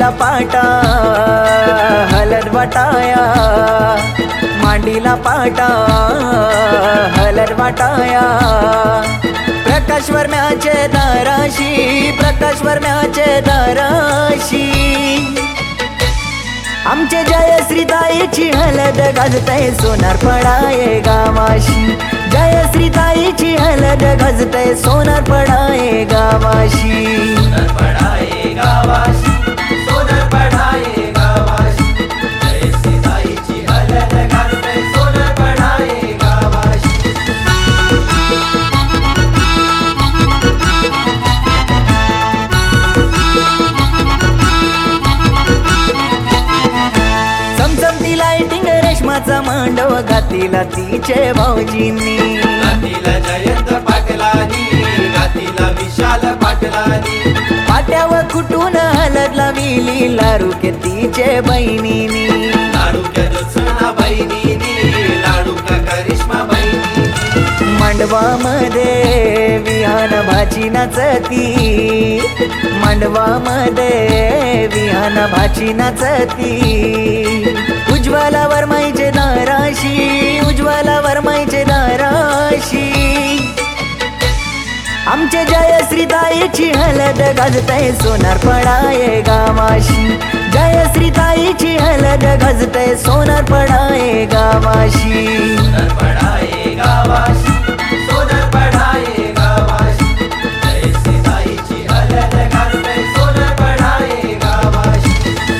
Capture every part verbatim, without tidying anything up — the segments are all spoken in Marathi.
मांडीला पाटा हलद वाटाया, मांडीला पाटा हलद वाटाया। प्रकाश वर्म्याचे दाराशी, प्रकाश वर्म्याचे दाराशी आमचे जयश्रीताईची हलद गाजतय सोनार पडाये गावाशी, जयश्रीताईची हलद गाजतय सोनार पडाये गावाशी, सोनार पडाये गावाशी, सोनार पडाये गावाशी, जयश्रीताईची हलद गाजतय सोनार पडाये गावाशी। चमचमती लाइटिंग रेशमाचा मांडव घातीला तिचे भाऊजींनी, घातीला जयंत पाटलानी, घातीला विशाल पाटलानी, पाट्यावर कुटून हलद लाविली लाडूके तिचे बहिणीनी, लाडूक्या ज्योत्सना बहिणीनी, लाडूका करिश्मा बहिणीनी। मांडवामध्ये विहान भाची नाचती, मांडवामध्ये विहान भाची नाचती। उज्ज्वला वर्माईचे दाराशी, उज्ज्वला वर्माईचे दाराशी आमचे जयश्रीताईची हलद गाजतय सोनार पडाये गावाशी, जयश्रीताईची हलद गाजतय सोनार पडाये गावाशी, सोनार पडाये गावाशी, सोनार पडाये गावाशी, जयश्रीताईची हलद गाजतय सोनार पडाये गावाशी।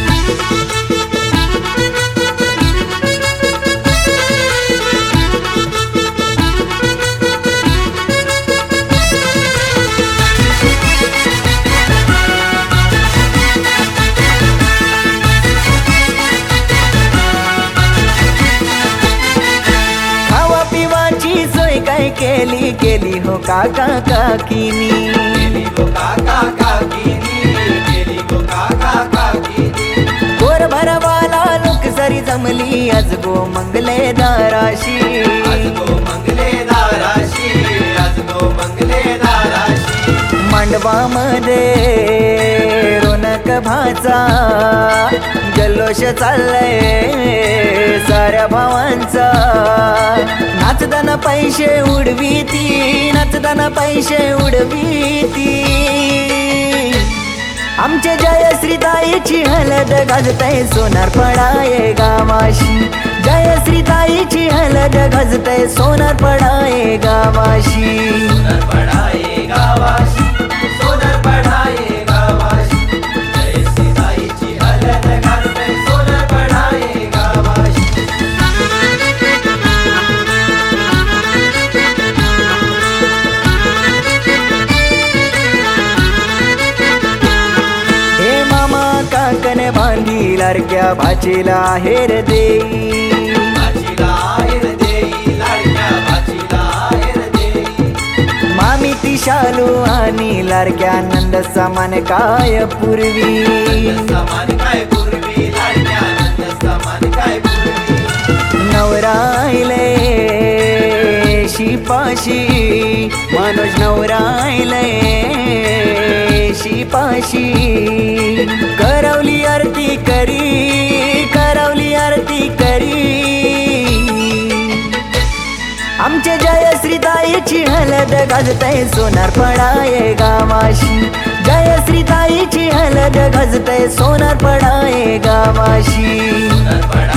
काय केली केली हो काका काकीनी, केली गो काका काकीनी, केली गो काका काकीनी। गोर भरवाला लोक सरी जमली आज गो मंगले दाराशी, आज गो मंगले दाराशी, आज गो मंगले दाराशी। मांडवामध्ये रोनक भाचा जल्लोष चाललंय साऱ्या भावांचा, नाचताना पैसे उडवीती, नाचताना पैसे उडवीती आमचे जयश्रीताईची हलद गाजतय सोनार पडाये गावाशी, जयश्रीताईची हलद गाजतय सोनार पडाये गावाशी, सोनार पडाये गावाशी, सोनार पडाये गावाशी, जयश्रीताईची हलद गाजतय सोनार पडाये गावाशी। हे मामा काकन बांधी लाडक्या भाचीला हेर देई, भाचीला आहेर देई, लाडक्या भाचीला आहेर देई। मामी ती शालू आणि लाडक्या नंद समान काय पूर्वी, नंद समान काय पूर्वी, लाडक्या नंद समान काय पूर्वी। नवरायले शिपाशी मनोज नवरायले शिपाशी करवली आरती करी, करवली आरती करी आमचे जयश्रीताईची हलद गाजतय सोनार पडाये गावाशी, जयश्रीताईची हलद गाजतय सोनार पडाये गावाशी, सोनार पडाये